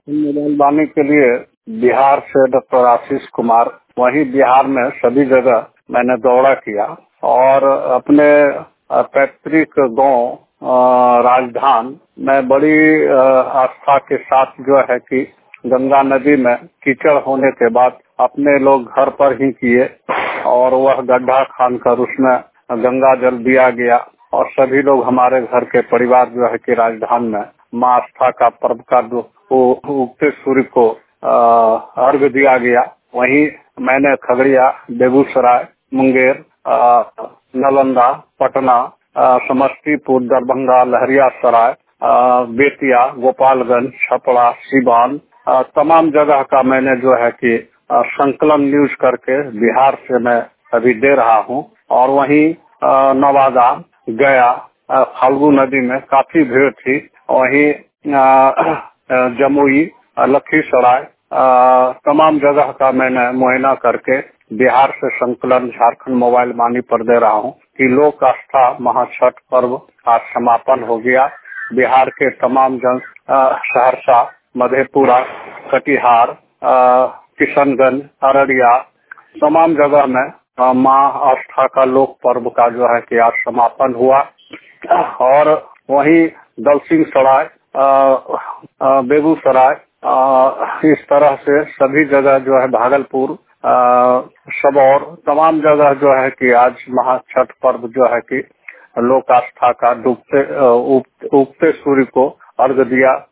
Mobile वाणी के लिए बिहार से डॉक्टर आशीष कुमार, वहीं बिहार में सभी जगह मैंने दौरा किया और अपने पैतृक गांव राजधान में बड़ी आस्था के साथ जो है कि गंगा नदी में कीचड़ होने के बाद अपने लोग घर पर ही किए और वह गड्ढा खानकर उसमें गंगा जल दिया गया और सभी लोग हमारे घर के परिवार जो है कि राजधान में माँ आस्था का पर्व का उगते सूर्य को अर्घ दिया गया। वहीं मैंने खगड़िया, बेगूसराय, मुंगेर, नालंदा, पटना, समस्तीपुर, दरभंगा, लहरियासराय, बेतिया, गोपालगंज, छपरा, सीवान, तमाम जगह का मैंने जो है कि संकलन न्यूज करके बिहार से मैं अभी दे रहा हूं। और वहीं नवादा, गया, फाल्गु नदी में काफी भीड़ थी। वहीं जमुई, लखीसराय, तमाम जगह का मैंने मुआयना करके बिहार से संकलन झारखंड मोबाइल वाणी पर दे रहा हूं कि लोक आस्था महाछठ पर्व आज समापन हो गया। बिहार के तमाम जन सहरसा, मधेपुरा, कटिहार, किशनगंज, अररिया, तमाम जगह में माँ आस्था का लोक पर्व का जो है कि आज समापन हुआ। और वहीं दलसिंह सराय, बेगूसराय, इस तरह से सभी जगह जो है भागलपुर, सबौर, तमाम जगह जो है कि आज महाछठ पर्व जो है कि लोक आस्था का उगते सूर्य को अर्घ दिया।